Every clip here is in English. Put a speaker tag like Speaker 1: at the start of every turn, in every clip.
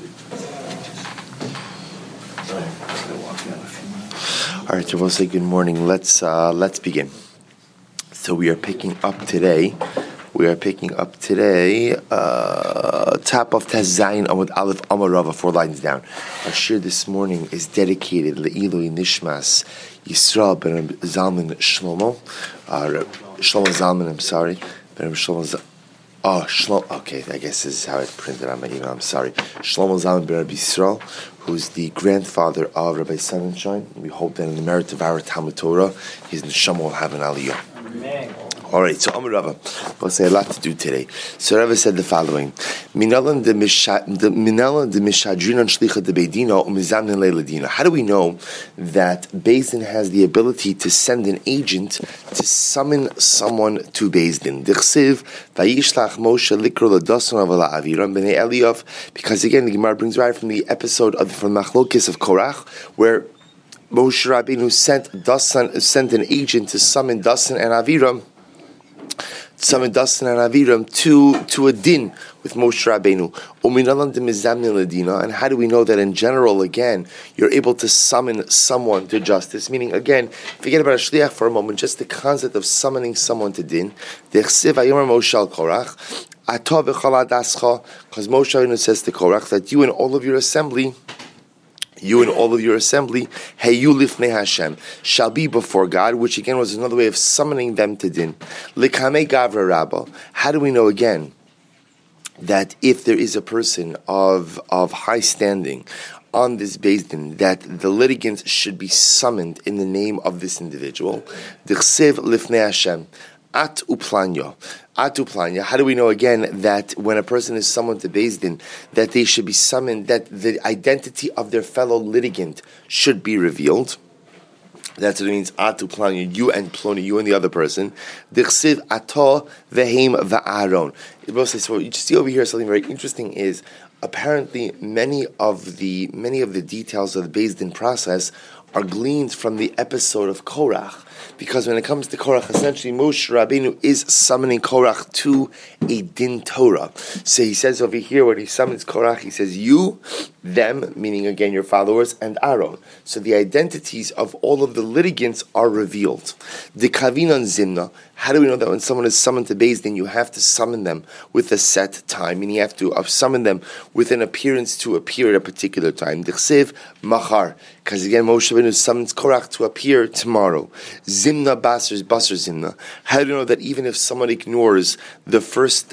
Speaker 1: All right, so we'll say good morning. Let's begin. So we are picking up today. Top of Tazayin Amud Aleph Amar Rava, 4 lines down. Our shir this morning is dedicated Le'ilui Nishmas Yisrael ben Zalman Shlomo. Shlomo Zalman, I'm sorry. Ben Shlomo. Shlomo. Okay, I guess this is how it's printed on my email. I'm sorry. Shlomo Zalman ben Rabbi Yisrael, who's the grandfather of Rabbi Sonnenschein. We hope that in the merit of our Talmud Torah, his neshama will have an aliyah. Amen. All right, so Amar Rava, we'll say a lot to do today. So Rava said the following: Minalan de mishadrinan shlicha de beidina umizamnin leiladina. How do we know that Beis Din has the ability to send an agent to summon someone to Beis Din? Dichsiv vayishlach Moshe likro ladason avala aviram b'nei Eliyav. Because again, the Gemara brings right from the episode from Machlokes of Korach, where Moshe Rabbeinu sent an agent to summon Dasan and Aviram. To a din with Moshe Rabbeinu. And how do we know that in general, again, you're able to summon someone to justice? Meaning, again, forget about a shliach for a moment, just the concept of summoning someone to din. Because Moshe Rabbeinu says to Korach that you and all of your assembly, Heyu lifnei Hashem, shall be before God, which again was another way of summoning them to din. Likame gavra rabba. How do we know again that if there is a person of high standing on this Beis Din, that the litigants should be summoned in the name of this individual? Dichsev lifnei Hashem. At uplanya. How do we know again that when a person is summoned to Beis Din, that they should be summoned, that the identity of their fellow litigant should be revealed? That's what it means. At uplanya, you and Ploni, you and the other person. Dichsiv ato vehem va'aron. So what you see over here, something very interesting is apparently many of the details of the Beis Din process are gleaned from the episode of Korach. Because when it comes to Korach, essentially Moshe Rabbeinu is summoning Korach to a din Torah. So he says over here, when he summons Korach, he says, you, them, meaning again your followers, and Aaron. So the identities of all of the litigants are revealed. The Kavinan Zimna. How do we know that when someone is summoned to Beis Din, you have to summon them with a set time, meaning you have to summon them with an appearance to appear at a particular time? Dichsev machar. Because again, Moshe Rabbeinu summons Korach to appear tomorrow. Zimna basar zimna. How do you know that even if someone ignores the first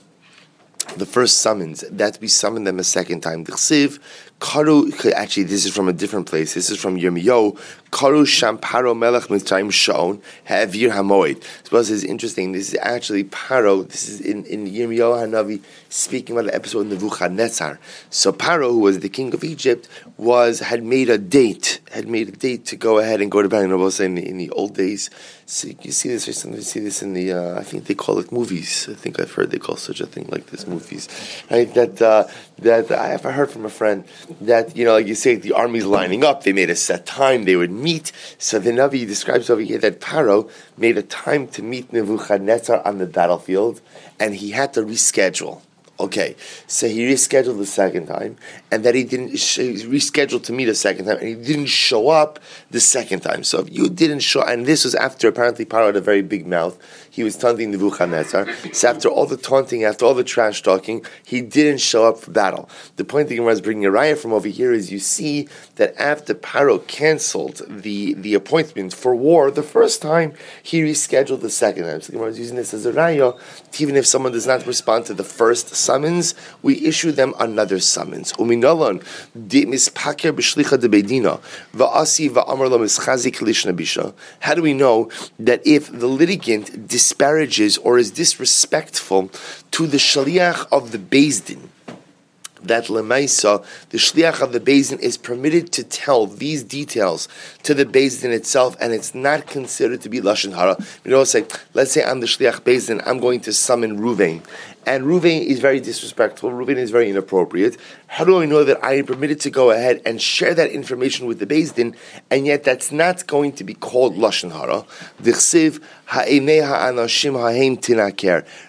Speaker 1: summons, that we summon them a second time? Dichsev karu. Actually, this is from a different place. This is from Yirmiyahu. Karu shamparo melech mitzrayim shaon ha'avir hamoed. So this is interesting. This is actually Paro. This is in Yirmiyahu Hanavi speaking about the episode of Nebuchadnezzar. So Paro, who was the king of Egypt, had made a date to go ahead and go to battle. In the old days, so you see this recently. You see this in the I think they call it movies. I think I've heard they call such a thing like this movies. Right? That I have heard from a friend that, like you say, the army's lining up. They made a set time they would meet. So the Navi describes over here that Paro made a time to meet Nebuchadnezzar on the battlefield, and he had to reschedule. Okay, so he rescheduled the second time, and that he rescheduled to meet a second time, and he didn't show up the second time. So if you didn't show, and this was after apparently Paro had a very big mouth, he was taunting Nebuchadnezzar. So after all the taunting, after all the trash talking, he didn't show up for battle. The point the Gemara is bringing a raya from over here is you see that after Paro canceled the appointment for war the first time, he rescheduled the second time. So the Gemara is using this as a raya. Even if someone does not respond to the first summons, we issue them another summons. Uminalan de mispaker b'shlicha de beidina va'asi va'amar lo mischazik lishna bisha. How do we know that if the litigant disparages or is disrespectful to the shaliach of the Beis Din, that lemaisa, the shliach of the Beis Din is permitted to tell these details to the Beis Din itself, and it's not considered to be lashon hara. Let's say I'm the shliach Beis Din, I'm going to summon Ruvain, and Ruvain is very disrespectful, Ruvain is very inappropriate. How do I know that I am permitted to go ahead and share that information with the Beis Din, and yet that's not going to be called lashon hara? Dichsiv ha'enei ha'anashim ha'hem tinaker.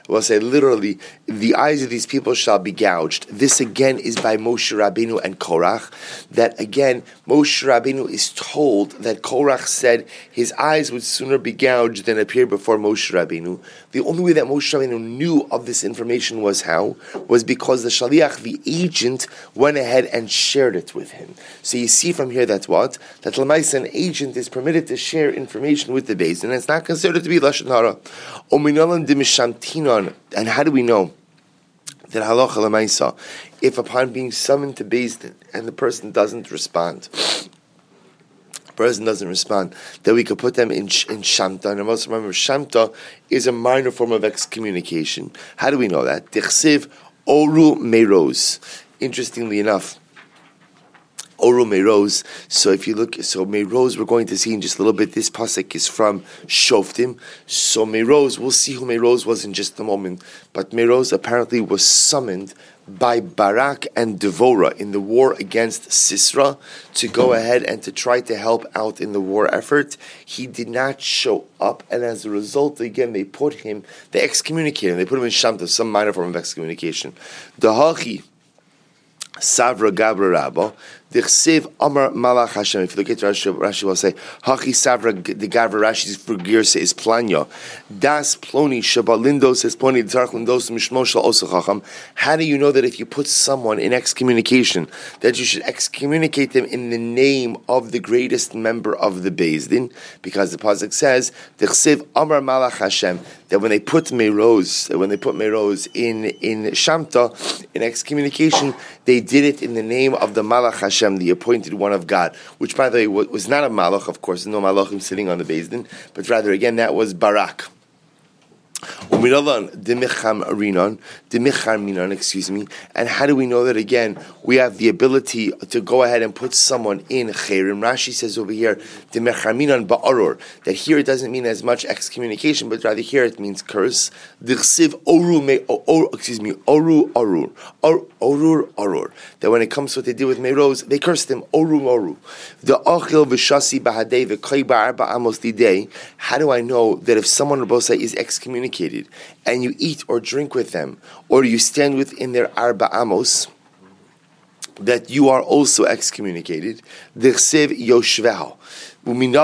Speaker 1: We'll say literally, the eyes of these people shall be gouged. This again is by Moshe Rabbeinu and Korach. That again, Moshe Rabbeinu is told that Korach said his eyes would sooner be gouged than appear before Moshe Rabbeinu. The only way that Moshe Rabbeinu knew of this information was because the Shaliach, the agent, went ahead and shared it with him. So you see from here that what? That Lamaisa, an agent, is permitted to share information with the base, and it's not considered to be Lashon Hara. And how do we know that halacha lemaisa, if upon being summoned to Beis Din and the person doesn't respond, that we could put them in Shamta? And also remember, Shamta is a minor form of excommunication. How do we know that? Tichsiv Oru Meiroz. Interestingly enough, Oru Meiroz. So if you look, Meiroz we're going to see in just a little bit. This pasuk is from Shoftim. So Meiroz, we'll see who Meiroz was in just a moment. But Meiroz apparently was summoned by Barak and Devorah in the war against Sisera to go ahead and to try to help out in the war effort. He did not show up, and as a result, again, they excommunicated him. They put him in Shamta, some minor form of excommunication. Dahachi Savra Gabra Rabba. Dichsev Amar Malach Hashem. If you look at Rashi will say Hachi Savra the Gabra. Rashi's for Girsa is Planya. Das Ploni Shabalindo says Ploni Tzarch Lindos Mishmoshal Osachacham. How do you know that if you put someone in excommunication, that you should excommunicate them in the name of the greatest member of the Beis Din? Because the pasuk says Dichsev Amar Malach Hashem, that when they put Meiroz in Shamta, in excommunication, they did it in the name of the Malach Hashem, the appointed one of God, which, by the way, was not a Malach, of course, no Malachim sitting on the Beis Din, but rather, again, that was Barak. Excuse me. And how do we know that? Again, we have the ability to go ahead and put someone in Chayrim. Rashi says over here, that here it doesn't mean as much excommunication, but rather here it means curse. Orur. That when it comes to what they did with Meiroz, they cursed him. Oru. How do I know that if someone, Rabbosai, is excommunicated and you eat or drink with them, or you stand within their Arba Amos, that you are also excommunicated? Dichsev Yoshveho. And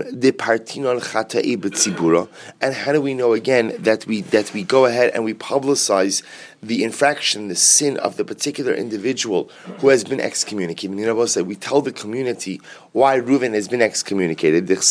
Speaker 1: how do we know again that we go ahead and we publicize the infraction, the sin of the particular individual who has been excommunicated? We tell the community why Reuven has been excommunicated. Because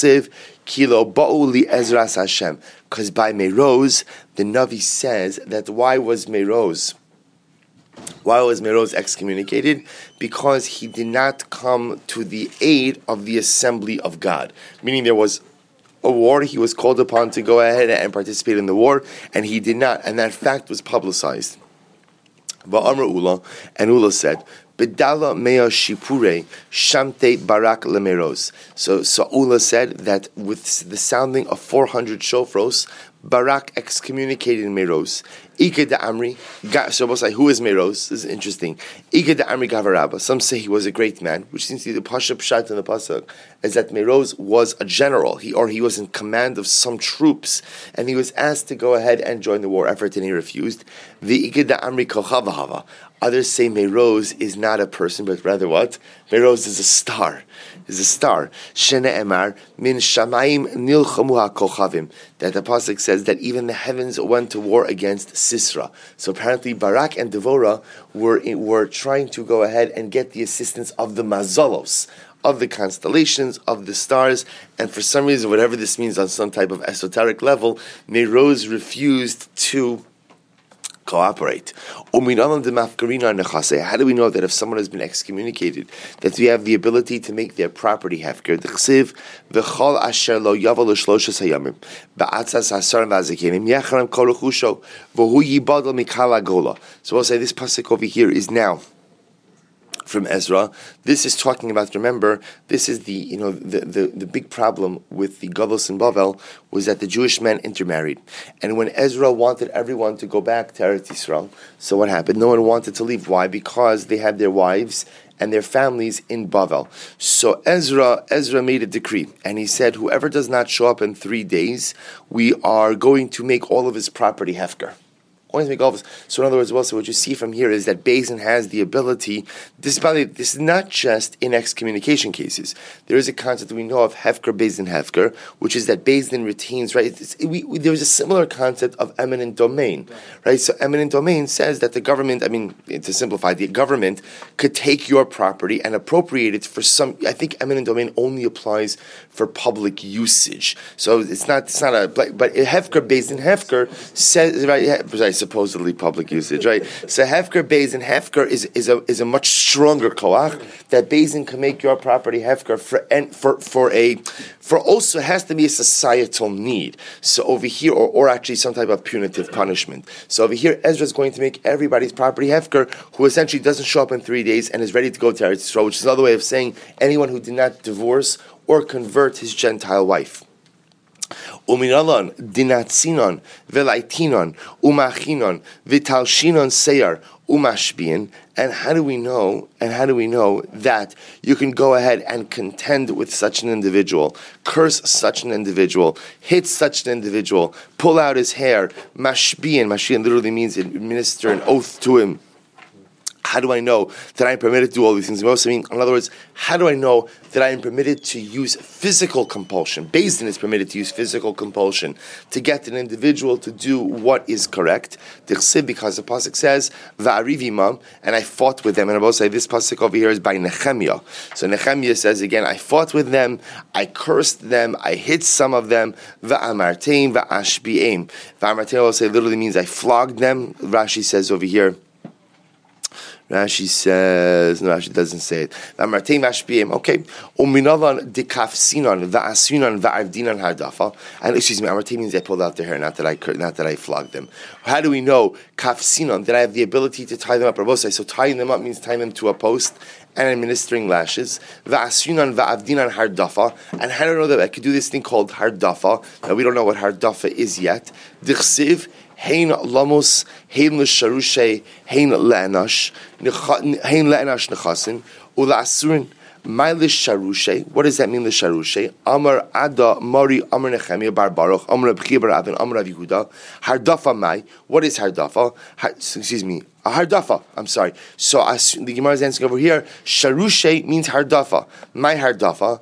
Speaker 1: by Meiroz, the Navi says that why was Meiroz excommunicated? Because he did not come to the aid of the assembly of God. Meaning there was a war, he was called upon to go ahead and participate in the war, and he did not, and that fact was publicized. Va'amr Ula, and Ula said, Bedala mea shipure shamte barak lemeros. So Ula said that with the sounding of 400 shofros, Barak excommunicated Meiroz. Ike de Amri, so we'll say, who is Meiroz? This is interesting. Ike de Amri Gavarabba. Some say he was a great man, which seems to be the Pasha Pshat in the Pasuk, is that Meiroz was a general, he was in command of some troops, and he was asked to go ahead and join the war effort, and he refused. The Ike de Amri Kochavahava. Others say Meiroz is not a person, but rather what? Meiroz is a star. Shene Emar min Shamayim nilchamu hakochavim. That the pasuk says that even the heavens went to war against Sisera. So apparently Barak and Devorah were trying to go ahead and get the assistance of the Mazalos, of the constellations, of the stars, and for some reason, whatever this means on some type of esoteric level, Meiroz refused to cooperate. How do we know that if someone has been excommunicated, that we have the ability to make their property hefker? So we'll say this pasuk over here is now from Ezra. This is talking about, remember, this is the big problem with the Galus in Bavel was that the Jewish men intermarried. And when Ezra wanted everyone to go back to Eretz Yisrael, so what happened? No one wanted to leave. Why? Because they had their wives and their families in Bavel. So Ezra made a decree, and he said, whoever does not show up in 3 days, we are going to make all of his property hefker. Only make all. So in other words, also what you see from here is that Beis Din has the ability. This is not just in excommunication cases. There is a concept that we know of Hefker Beis Din Hefker, which is that Beis Din retains right. There's a similar concept of eminent domain, right? So eminent domain says that the government, to simplify, the government could take your property and appropriate it for some. I think eminent domain only applies for public usage. So it's not but Hefker Beis Din Hefker says, right, supposedly public usage, right? So Hefker Beis Din Hefker is a much stronger koach that Beis Din can make your property Hefker for also has to be a societal need. So over here, or actually some type of punitive punishment. So over here, Ezra is going to make everybody's property Hefker who essentially doesn't show up in 3 days and is ready to go to Eretz Yisrael, which is another way of saying anyone who did not divorce or convert his Gentile wife. Uminalan dinatzinon velaitinon umachinon vitalshinon seyar umashbian. And how do we know that you can go ahead and contend with such an individual, curse such an individual, hit such an individual, pull out his hair, mashbian literally means administer an oath to him. How do I know that I am permitted to do all these things? In other words, how do I know that I am permitted to use physical compulsion? Beis Din is permitted to use physical compulsion to get an individual to do what is correct. Because the pasuk says, "Va'ariv imam," and I fought with them. And I will say this pasuk over here is by Nehemiah. So Nehemiah says again, I fought with them, I cursed them, I hit some of them. Va'amarteim va'ashbi'im. Va'amarteim, I will say, literally means I flogged them. Rashi says over here. Rashi says, no, Rashi doesn't say it. Okay. And excuse me, Amartei means I pulled out their hair, not that I flogged them. How do we know kafsinon that I have the ability to tie them up? So tying them up means tying them to a post and administering lashes. Va'asunan va'avdinan hardafa. And how do I know that I could do this thing called hardafa? Now we don't know what hardafa is yet. Dichsiv. Hein lamos, hein l'sharushe, hein le'anash nechasin, ula asurin, my l'sharushe. What does that mean, l'sharushe? Amar Ada, Mari, Amar Nechemiah, Bar Baruch, Amar Abchi, Bar Avin, Amar Rav Yehuda. Hardafa mai. What is hardafa? Hardafa. I'm sorry. So the Gemara is answering over here. Sharushe means hardafa. My hardafa.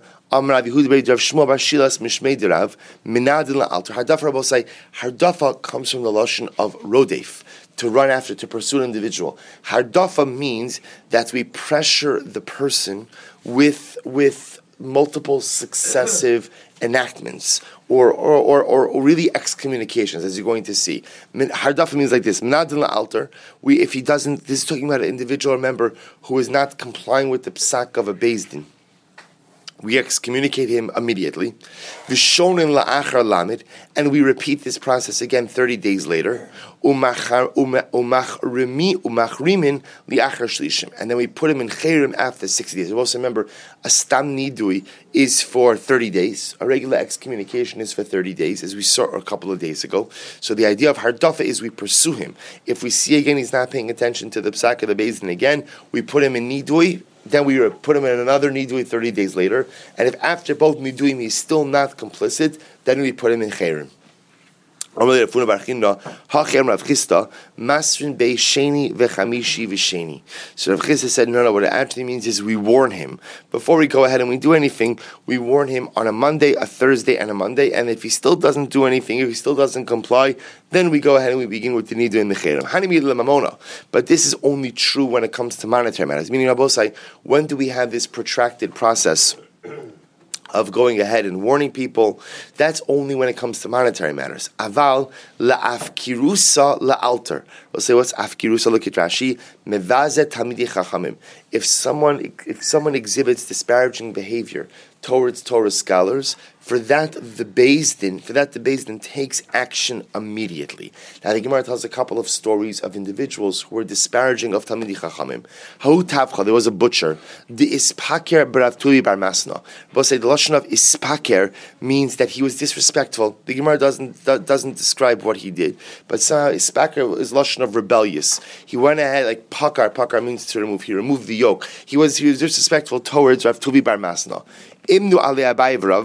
Speaker 1: Hardafa comes from the lashon of rodef, to run after, to pursue an individual. Hardafa means that we pressure the person with multiple successive enactments or really excommunications, as you're going to see. Hardafa means like this: if he doesn't, this is talking about an individual member who is not complying with the psak of a Beis Din. We excommunicate him immediately. Vishonin la'achar lamid, and we repeat this process again 30 days later. Umachrimin li'achar shlishim, and then we put him in chayrim after 60 days. Also remember, a stam nidui is for 30 days. A regular excommunication is for 30 days, as we saw a couple of days ago. So the idea of hardafa is we pursue him. If we see again he's not paying attention to the psak of the Beis Din again, we put him in nidui. Then we put him in another nidui 30 days later. And if after both niduim he's still not complicit, then we put him in chayrim. So Rav Chisda said, no, what it actually means is we warn him. Before we go ahead and we do anything, we warn him on a Monday, a Thursday, and a Monday. And if he still doesn't do anything, if he still doesn't comply, then we go ahead and we begin with the nidu and the chayrim. But this is only true when it comes to monetary matters. Meaning, Rabosai, when do we have this protracted process of going ahead and warning people? That's only when it comes to monetary matters. Aval la'afkirusa la'alter. We'll say, what's afkirusa? Look at Rashi. Mevazet tamidi chachamim. If someone exhibits disparaging behavior towards Torah scholars, for that the Beis Din takes action immediately. Now the Gemara tells a couple of stories of individuals who were disparaging of Talmidei Chachamim. Ha'u tavcha, there was a butcher. The ispaker b'Rav Tuli bar Masna. But say the lashon of ispaker means that he was disrespectful. The Gemara doesn't describe what he did, but ispaker is lashon of rebellious. He went ahead like pakar means to remove. He removed the yoke. He was disrespectful towards Rav Tuli bar Masna. Imnu alei abayev Rav v'shamtu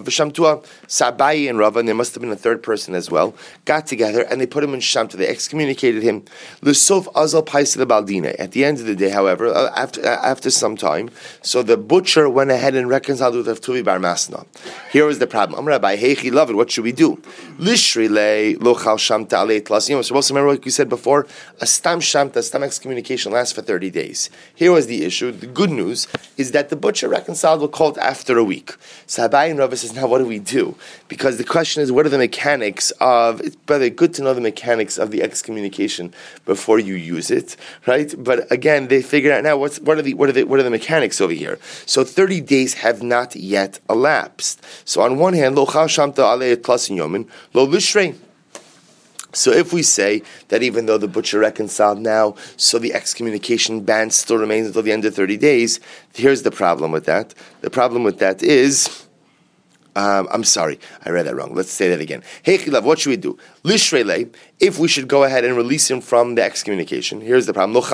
Speaker 1: Yeshua, Sabai and Rava, and there must have been a third person as well, got together and they put him in Shamta. They excommunicated him. L'sof azal paisa baldina. At the end of the day, however, after some time, so the butcher went ahead and reconciled with Rav Tuvi Bar Masna. Here was the problem. Amar Rabbi, Heichi Lavid, what should we do? Lishri le lochal Shamta alei tlas yom. So also remember what you said before? A stam Shamta, a stam excommunication lasts for 30 days. Here was the issue. The good news is that the butcher reconciled with called after a week. So Abai and Rava says, now what do we do? Because the question is, what are the mechanics of, it's better good to know the mechanics of the excommunication before you use it, right? But again, they figure out now what are the mechanics over here. So 30 days have not yet elapsed. So on one hand, lo chal shamta alei tlas yomin, lo lishrei. So if we say that even though the butcher reconciled now, so the excommunication ban still remains until the end of 30 days, here's the problem with that. The problem with that is, I'm sorry, I read that wrong. Let's say that again. Hey Chilav, what should we do? Lishrele, if we should go ahead and release him from the excommunication, here's the problem. The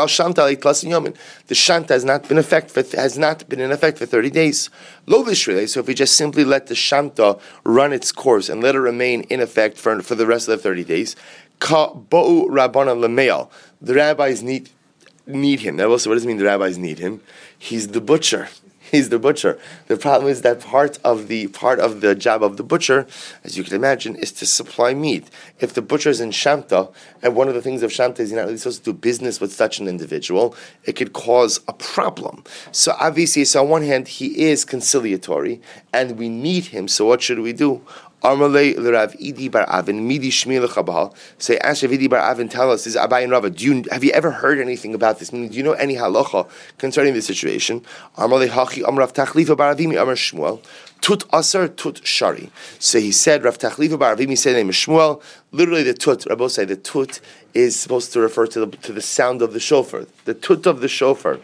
Speaker 1: shanta has not been in effect for 30 days. Lo lishrele, so if we just simply let the shanta run its course and let it remain in effect for the rest of the 30 days, ka bo'u rabbanan lemeal, the rabbis need him. Now also, what does it mean the rabbis need him? He's the butcher. He's the butcher. The problem is that part of the job of the butcher, as you can imagine, is to supply meat. If the butcher is in Shamta, and one of the things of Shamta is you're not really supposed to do business with such an individual, it could cause a problem. So obviously, on one hand, he is conciliatory, and we need him. So what should we do? Armalei l'Rav Idi bar Avin midi shmi lechabal. Say, ask Rav Idi bar Avin, tell us, is Abai and Rava, have you ever heard anything about this? Meaning, do you know any halacha concerning this situation? Armalei hachi amrav tachlifa bar Avimi amar Shmuel. Tut aser, tut shari. So he said, Rav Tachlifa bar Avimi said, name is Shmuel. Literally, the tut, Rabbi say, the tut is supposed to refer to the sound of the shofar. The tut of the shofar.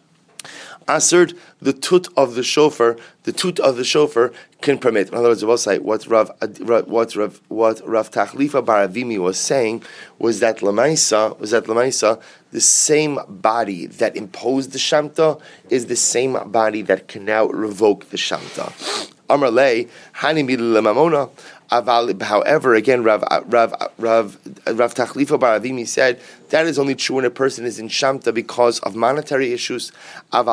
Speaker 1: Aserd, the tut of the shofar can permit. In other words, we'll say what Rav Tachlifa bar Avimi was saying was that Lamaisa, the same body that imposed the Shamta is the same body that can now revoke the Shamta. Amar lei hani milamamona. However, again, Rav Tachlifa bar Avimi said that is only true when a person is in Shamta because of monetary issues. But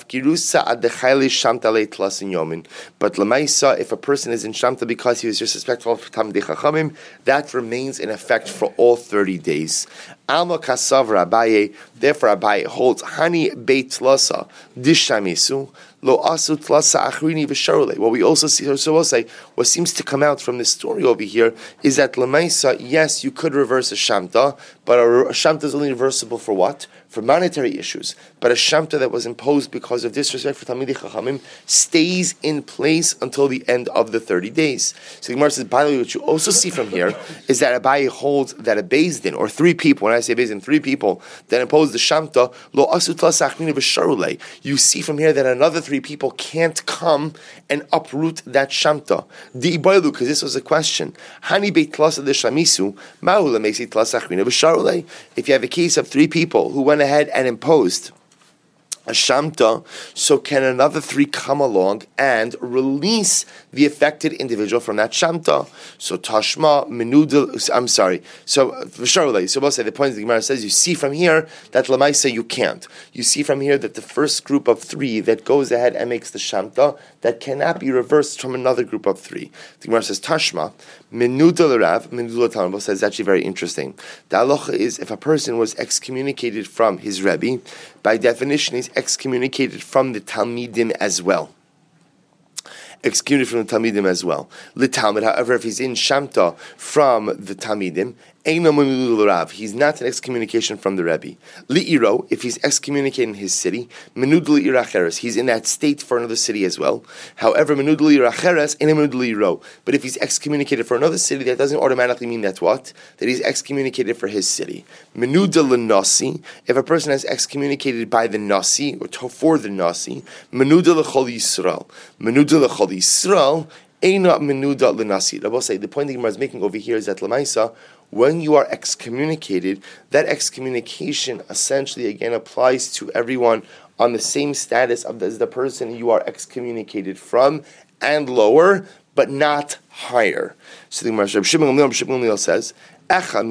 Speaker 1: Lamaisa, if a person is in Shamta because he was disrespectful of Talmidei Chachamim, that remains in effect for all 30 days. Alma Kasav Abaye, therefore Abaye holds Hani Beit Lasa Dishamisu. Lo asu tlasa achrini v'sharule. What we also see, so we'll say, what seems to come out from this story over here is that lemaisa, yes, you could reverse a shamta, but a shamta is only reversible for what? For monetary issues. But a shamta that was imposed because of disrespect for Talmidei Chachamim stays in place until the end of the 30 days. So the Gemara says, by the way, what you also see from here is that Abaye holds that a Beis Din, or 3 people, when I say Beis Din, 3 people that impose the shamta, lo asu tlasa achrini v'sharule. You see from here that another 3 people can't come and uproot that shamta. Di'ibailu, because this was a question. Hani beit tlasa d'shamisu, ma'u lemesi tlasa achrini v'sharule. If you have a case of 3 people who went ahead and imposed a shamta, so can another 3 come along and release the affected individual from that shamta? So tashma menudel. I'm sorry. So v'sharulei. So we'll say the point the Gemara says. You see from here that lamaisa you can't. You see from here that the first group of 3 that goes ahead and makes the shamta that cannot be reversed from another group of 3. The Gemara says tashma menudel rav menudel Talmud says actually very interesting. The halacha is if a person was excommunicated from his rebbe, by definition he's excommunicated from the Talmidim as well. Excommunicated from the Talmidim as well. L'Talmid, however, if he's in Shamta from the Talmidim, he's not an excommunication from the Rebbe. Li'iro, if he's excommunicated in his city, menudli iracheres, he's in that state for another city as well. However, menudli iracheres and menudli iro. But if he's excommunicated for another city, that doesn't automatically mean that what? That he's excommunicated for his city. Menuda l'nasi, if a person is excommunicated by the nasi or for the nasi, menuda l'chol Yisrael. Menuda l'chol Yisrael. Eina menuda l'nasi. I will say the point the Gemara is making over here is that l'maisa, when you are excommunicated, that excommunication essentially again applies to everyone on the same status as the person you are excommunicated from and lower, but not higher. So the Gemara, Reb Shimon Gamliel says, if you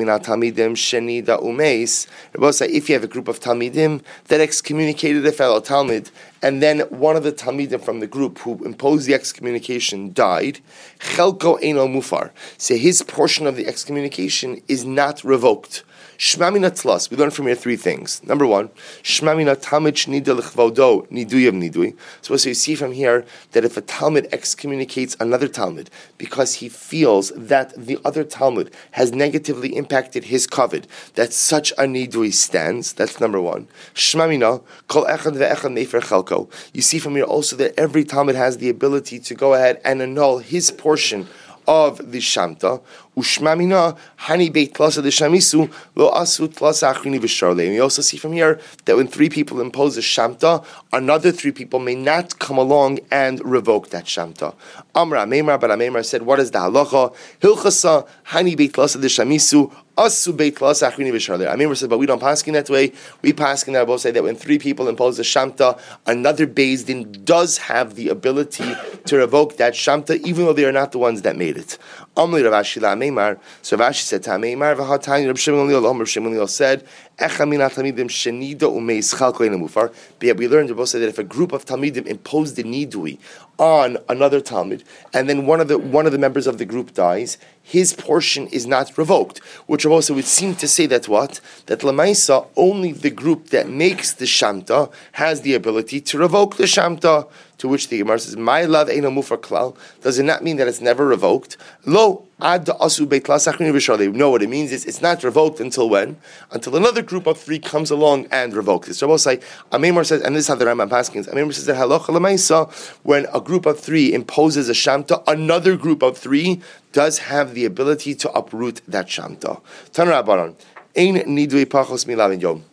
Speaker 1: have a group of Talmidim that excommunicated a fellow Talmid, and then one of the Talmidim from the group who imposed the excommunication died, Chelko Eino Mufar. So his portion of the excommunication is not revoked. Shmamina tlas. We learn from here three things. Number one, Shmamina tamid shnida l'chvaudo niduyav nidui. So you see from here that if a Talmud excommunicates another Talmud because he feels that the other Talmud has negatively impacted his kavod, that such a nidui stands. That's number one. Shmamina kol echad ve'echad mefer chelko. You see from here also that every Talmud has the ability to go ahead and annul his portion of the Shamta. Ushmamina hani beit tlasa de shamisu lo asu tlasa achrini v'sharle. We also see from here that when three people impose a Shamta, another three people may not come along and revoke that Shamta. Amra Meimar, but Meimar said, what is the halacha? Hilchasa hani beit tlasa de shamisu asu beit tlasa achrini v'sharle. Meimar said, but we don't paskin that way. We paskin that both say that when three people impose a Shamta, another Beis Din does have the ability to revoke that Shamta, even though they are not the ones that made it. Amli Rav Ashi la Meimar. So Rav Ashi said to Meimar, v'hatani Reb Shimon Gamliel said, Echa min ha-talmidim shenida umeis chalko eino mufar. But we learned both said that if a group of talmidim imposed the nidui on another talmid, and then one of the members of the group dies, his portion is not revoked. Which also would seem to say that what? That Lamaisa, only the group that makes the Shamta has the ability to revoke the Shamta. To which the Gemara says, "My love eino mufar klal." Does it not mean that it's never revoked? Lo ad asu beit klas achrini v'sharle. No, what it means is it's not revoked until when? Until another group of three comes along and revokes it. So Rabbi say, Amemar says, and this is how the Rambam paskins. Amemar says that halacha l'maisa, when a group of three imposes a Shamta, another group of three does have the ability to uproot that Shamta. Tan Rabbanon, ein nidui pachos milavin yom.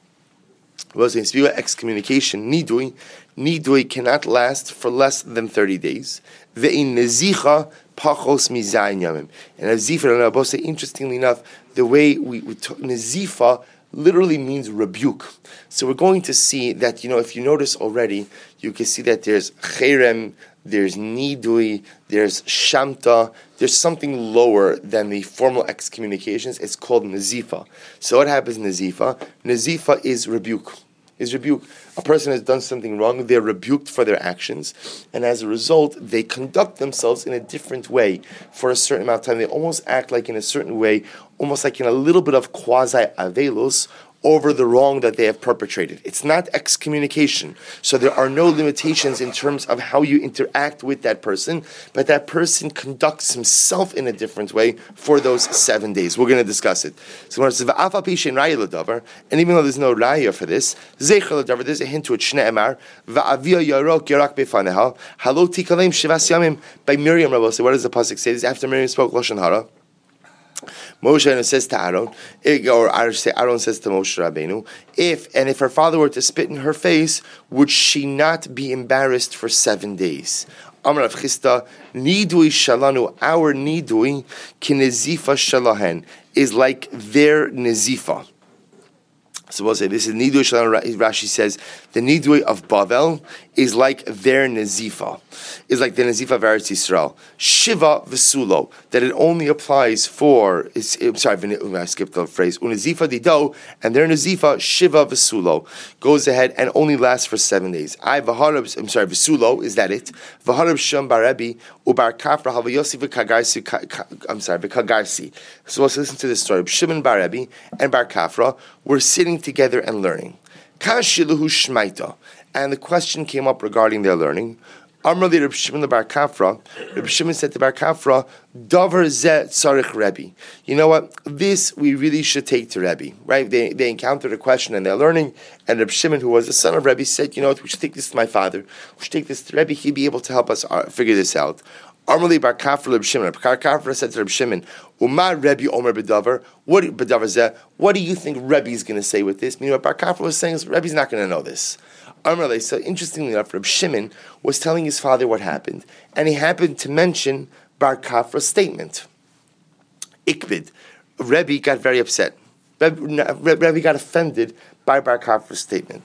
Speaker 1: Was in speak excommunication, nidui cannot last for less than 30 days. Ve'in nezicha pachos mizayin yamim. And nezifa, and I say, interestingly enough, the way we talk, nezifa literally means rebuke. So we're going to see that, if you notice already, you can see that there's cherem, there's nidui, there's shamta, there's something lower than the formal excommunications. It's called nazifa. So what happens in nazifa? Nazifa is rebuke. A person has done something wrong, they're rebuked for their actions, and as a result, they conduct themselves in a different way for a certain amount of time. They almost act like in a certain way, almost like in a little bit of quasi-avelus, over the wrong that they have perpetrated. It's not excommunication. So there are no limitations in terms of how you interact with that person, but that person conducts himself in a different way for those 7 days. We're going to discuss it. So when it says, and even though there's no raya for this, there's a hint to it, by Miriam, Rabbi. So what does the pasuk say? This after Miriam spoke Lashon Hara. Moshe says to Aaron, Aaron says to Moshe Rabbeinu, if her father were to spit in her face, would she not be embarrassed for 7 days? Amar Rav Chisda, nidui shalanu, our nidui, kinezifa shalahen, is like their nezifa. So we'll say this is nidui shalanu. Rashi says the nidui of Bavel is like their nezifa, is like the nezifa of Eretz Yisrael. Shiva v'sulo, that it only applies for. I skipped the phrase. Unezifa dido, and their nezifa shiva v'sulo goes ahead and only lasts for 7 days. V'sulo, is that it? V'harab sham barebi ubar kafra havayosi v'kagarsi. V'kagarsi. So let's listen to this story. Shimon barebi and bar kafra were sitting together and learning. Kashiluhu shmaita. And the question came up regarding their learning. Amrali Reb Shimon bar Kafra. Reb Shimon said to bar Kafra, "Davar zeh tzarich Rebbe." You know what? This we really should take to Rebbe, right? They encountered a question in their learning, and Reb Shimon, who was the son of Rebbe, said, "You know what? We should take this to my father. We should take this to Rebbe. He'd be able to help us figure this out." Amrali bar Kafra Reb Shimon. Bar Kafra said to Reb Shimon, "Umar Rebbe Omer bedavar. What do you think Rebbe is going to say with this?" Meaning, what bar Kafra was saying is Rebbe's not going to know this. So interestingly enough, Reb Shimon was telling his father what happened, and he happened to mention Bar Kafra's statement. Ikbid. Rebbe got very upset. Rebbe got offended by Bar Kafra's statement.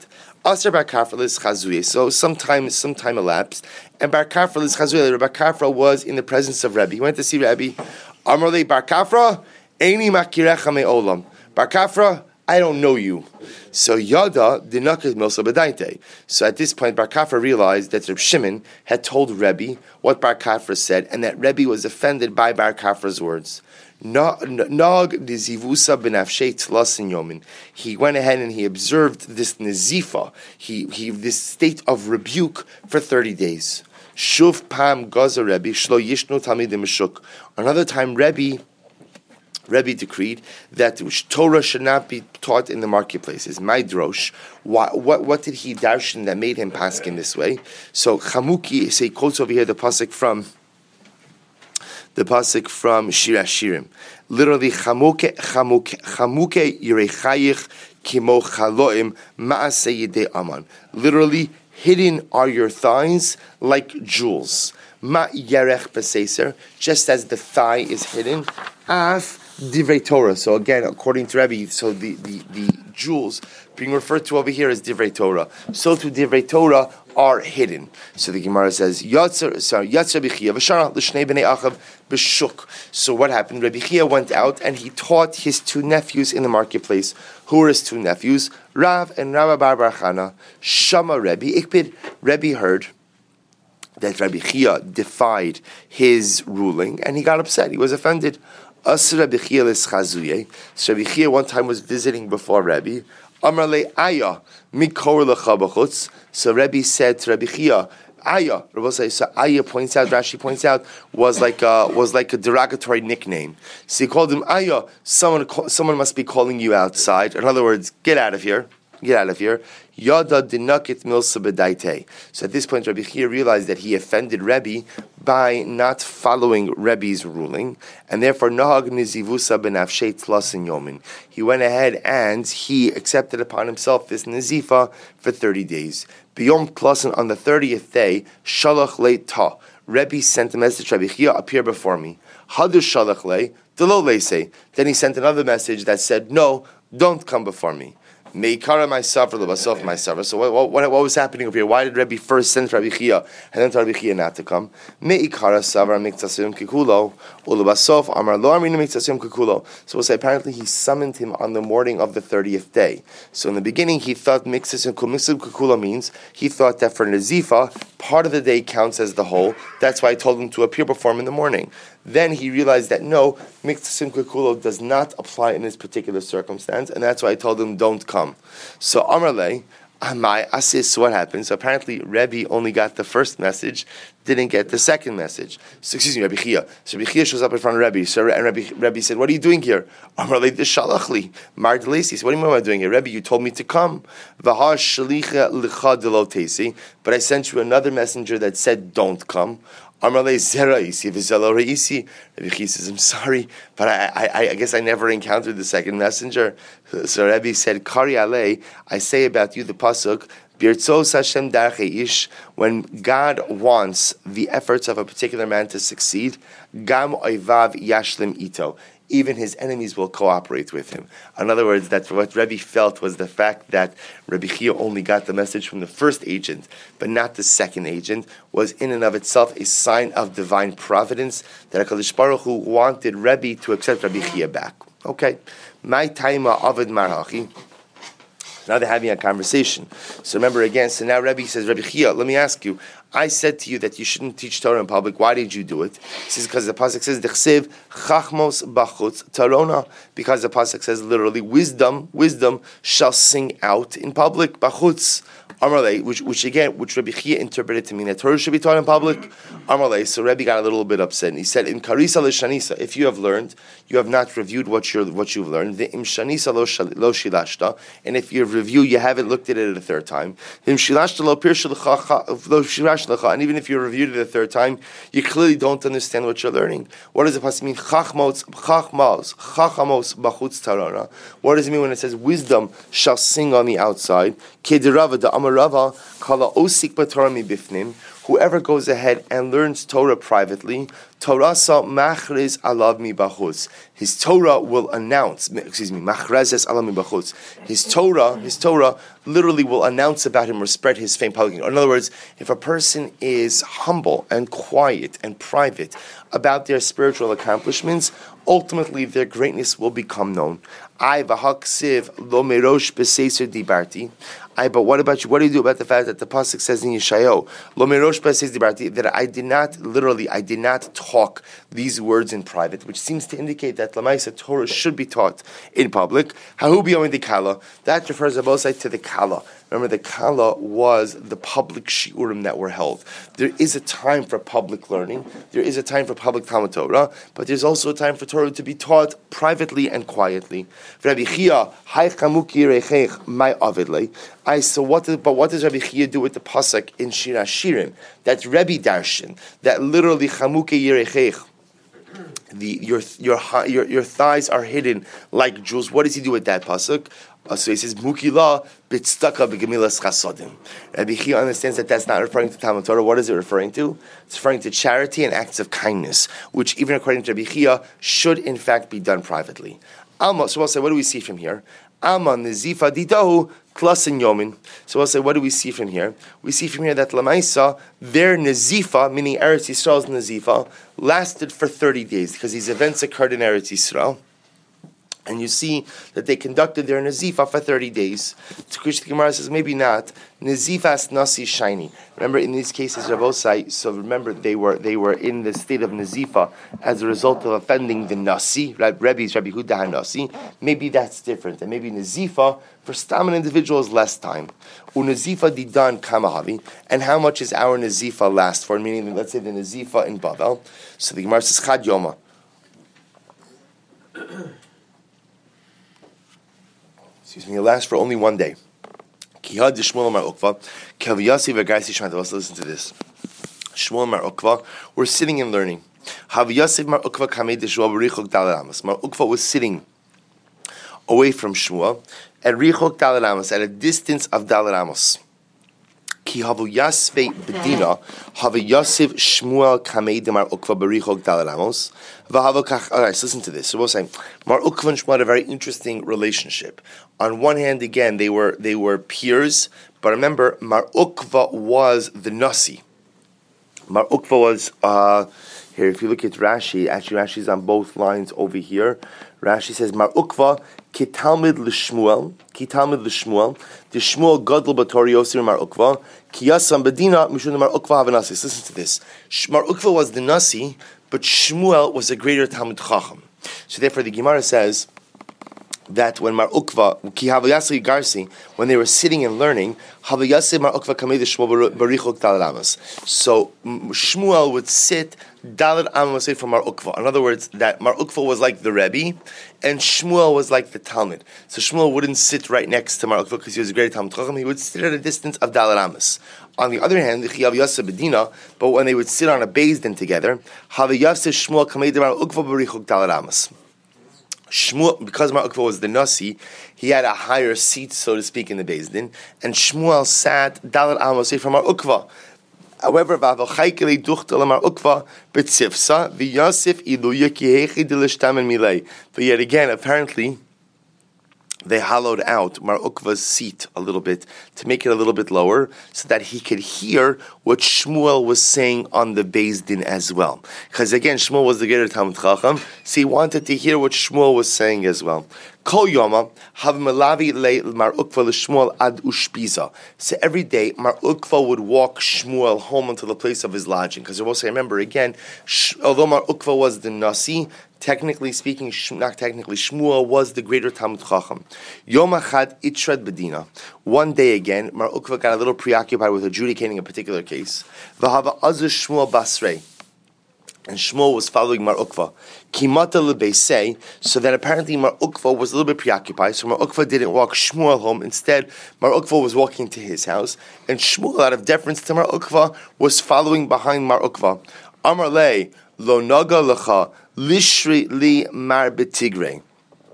Speaker 1: Aser Bar Kafra Lis Chazuye. So some time elapsed, and Bar Kafra Lis Chazuye, Bar Kafra was in the presence of Rebbe. He went to see Rebbe. Amrle Bar Kafra, Eini Makirecha Me'olam. Bar Kafra, I don't know you. So Yada Dinaket Milsa B'daite. So at this point, Bar Kafra realized that Reb Shimon had told Rebbe what Bar Kafra said, and that Rebbe was offended by Bar Kafra's words. Nog nizivusa benafshe tlasin yomin. He went ahead and he observed this nizifa, this state of rebuke for 30 days. Shuv pam gaza Rebbe shlo yishnu talmidim meshuk. Another time, Rebbe decreed that Torah should not be taught in the marketplaces. Maidrosh. What did he darshan that made him paskin this way? So Chamuki, he quotes over here the pasuk from Shir Hashirim. Literally, Chamuke Yirechayich Kimo Chaloim Maaseh Yedei Aman. Literally, hidden are your thighs like jewels. Ma Yerech Beseser, just as the thigh is hidden. Af Divrei Torah. So again, according to Rebbe, so the jewels being referred to over here as Divrei Torah. So to Divrei Torah are hidden. So the Gemara says, Yatzer B'chia v'shara l'shnei b'nei Achav b'shuk. So what happened? Rabbi Chia went out and he taught his two nephews in the marketplace. Who were his two nephews? Rav and Rabbi Bar Chana. Shama Rebbe Ikpid. Rebbe heard that Rabbi Chia defied his ruling and he got upset. He was offended. So Rabbi Chia one time was visiting before Rebbe. Amrle Aya mikor lecha b'chutz. So Rebbe said to Rabbi Chia, Aya. So Aya points out, Rashi points out, was like a derogatory nickname. So he called him Aya. Someone must be calling you outside. In other words, get out of here. Get out of here. Yada dinakit milsa b'daite. So at this point, Rabbi Chia realized that he offended Rebbe by not following Rebbe's ruling, and therefore nahag nizivusa benafshe tlasin yomin. He went ahead and he accepted upon himself this nizifa for 30 days. Biyom tlasin, on the 30th day, shalach le ta. Rebbe sent a message to Rabbi Chia, appear before me. Hadu shalach le, delo le say. Then he sent another message that said, no, don't come before me. Meikara myself or Lebasof myself. So what was happening over here? Why did Rebbe first send Rabbi Chia and then to Rabbi Chia not to come? Meikara savar miktasim kikulo ulebasof amar lo amrinu miktasim kikulo. So we'll say apparently he summoned him on the morning of the 30th day. So in the beginning he thought miktasim kikulo means he thought that for Nazifa part of the day counts as the whole. That's why I told him to appear before him in the morning. Then he realized that no, miktasim kikulo does not apply in this particular circumstance, and that's why I told him don't come. So Amarle, Amai Asis, what happened? So apparently Rebbe only got the first message, didn't get the second message. So excuse me, Rabbi Chia. So Rabbi Chia shows up in front of Rebbe. So and Rebbe said, "What are you doing here?" Amarle Shalachli, Mar Delesi. So what do you mean I'm doing here? Rebbe, you told me to come. V'ha shalicha licha delotesi. But I sent you another messenger that said don't come. Amarle zeraisi v'zelo reisi. Rabbi Chia says, I'm sorry, but I guess I never encountered the second messenger. So Rabbi said, Kari alei, I say about you the pasuk, Birtzos Hashem darchei ish, when God wants the efforts of a particular man to succeed, Gam oivav yashlim ito. Even his enemies will cooperate with him. In other words, that's what Rebbe felt was the fact that Rebbe Chia only got the message from the first agent, but not the second agent, was in and of itself a sign of divine providence that HaKadosh Baruch Hu wanted Rebbe to accept Rebbe Chia back. Okay. My taima avid marhachi. Now they're having a conversation. So remember again, so now Rebbe says, Rebbe Chia, let me ask you, I said to you that you shouldn't teach Torah in public. Why did you do it? He says, because the pasuk says, Dechsev chachmos bachutz tarona. Because the pasuk says literally, wisdom shall sing out in public, bachutz. Amarle, which Rebbe Chia interpreted to mean that Torah should be taught in public. Amarle, so Rebbe got a little bit upset. And he said, "In karisa l'shanisa, if you have learned, you have not reviewed what you've learned. The im shanisa lo shilashta, and if you review, you haven't looked at it a third time. Im shilashta lo pirshalacha, and even if you reviewed it a third time, you clearly don't understand what you're learning. What does the pasuk mean? Chachamos bachutz tarana. What does it mean when it says wisdom shall sing on the outside? Kedirava da Amarava kala osik b'Torah mi bifnim. whoever goes ahead and learns Torah privately, Torasa machriz alav mi bachutz. His Torah will announce, machrezes alav mi bachutz. His Torah literally will announce about him or spread his fame publicly. In other words, if a person is humble and quiet and private about their spiritual accomplishments, ultimately their greatness will become known. But what about you? What do you do about the fact that the pasuk says in Yeshayahu, that I did not talk these words in private, which seems to indicate that Lamaisa Torah should be taught in public. That refers to the Kala. Remember, the Kala was the public shiurim that were held. There is a time for public learning. There is a time for public Talmud Torah, but there's also a time for Torah to be taught privately and quietly. So what does Rabbi Chia do with the pasuk in Shir Hashirim? That's Rebbe Darshan. That literally chamuke yirechech. Your thighs are hidden like jewels. What does he do with that pasuk? So he says, Mukila bitstaka begemilas chasodim. Rabbi Chia understands that that's not referring to Talmud Torah. What is it referring to? It's referring to charity and acts of kindness, which even according to Rabbi Chia, should in fact be done privately. Alma, so we'll say, what do we see from here? Alma nizifa didahu klasin yomin. So we'll say, what do we see from here? We see from here that Lamaisa, their nazifa, meaning Eretz Yisrael's nazifa, lasted for 30 days, because these events occurred in Eretz Yisrael. And you see that they conducted their nazifa for 30 days. To which the Gemara says, maybe not. Nazifas nasi shiny. Remember, in these cases, Rabosai, so remember, they were in the state of nazifa as a result of offending the nasi, right? Rabbi Huda nasi. Maybe that's different. And maybe nazifa, for stam an individual, is less time. Unazifa didan kamahavi. And how much is our nazifa last for? Meaning, let's say the nazifa in Bavel. So the Gemara says, chad yoma. It lasts for only one day. Listen to this. Shmuel Mar Ukva, we're sitting and learning. Mar Ukva was sitting away from Shmuel at Richok Dalet Amos, at a distance of Dalet Amos. Ki havu yasve bedina, havu yasiv Shmuel kamei de Mar Ukva berichok Dalet Amos. Alright, so listen to this. So we'll say Mar Ukva and Shmuel had a very interesting relationship. On one hand, again, they were peers, but remember, Mar Ukva was the nasi. Mar Ukva was here. If you look at Rashi, actually Rashi's on both lines over here. Rashi says Mar Ukva ki talmid l'Shmuel, the Shmuel gadol b'Torah yosir Mar Ukva ki yasam bedina mishun Mar Ukva havanasi. Listen to this. Mar Ukva was the nasi, but Shmuel was a greater Talmud Chacham. So therefore, the Gemara says that when Mar Ukva, ki havayasi garsi, when they were sitting and learning, havayasi Mar Ukva kamei Shmuel barichok Dalet Amos. So Shmuel would sit Dalet Amos from Mar Ukva. In other words, that Mar Ukva was like the Rebbe, and Shmuel was like the Talmud. So Shmuel wouldn't sit right next to Mar Ukva because he was a great Talmud Chacham. He would sit at a distance of Dalet Amos. On the other hand, the Chiyav Yasa Bedina, but when they would sit on a Beis Din together, havayasi Shmuel kamei Mar Ukva barichok Dalet Amos. Shmuel, because Mar Ukva was the nasi, he had a higher seat, so to speak, in the Beis Din, and Shmuel sat Dalet Amos from Mar Ukva. However, Mar Ukva betzifsa v'yasif iluya ki hechi d'lishtamen milei. But yet again, apparently, they hollowed out Mar Ukva's seat a little bit to make it a little bit lower so that he could hear what Shmuel was saying on the Beis Din as well. Because again, Shmuel was the greater Talmud Chacham, so he wanted to hear what Shmuel was saying as well. Kol Yoma have Malavi le Mar Ukva l'Shmuel ad ushpiza. So every day, Mar Ukva would walk Shmuel home unto the place of his lodging. Because we'll say, remember again, although Mar Ukva was the nasi, technically speaking, Shmuel was the greater Talmud Chacham. Yom Achad Itshred Bedina. One day again, Mar Ukva got a little preoccupied with adjudicating a particular case. V'hava Azu Shmuel Basrei. And Shmuel was following Mar Ukva. Kimata lebeisei, so that apparently Mar Ukva was a little bit preoccupied, so Mar Ukva didn't walk Shmuel home. Instead, Mar Ukva was walking to his house, and Shmuel, out of deference to Mar Ukva, was following behind Mar Ukva. Amar le, lo naga lecha, lishri li mar betigre.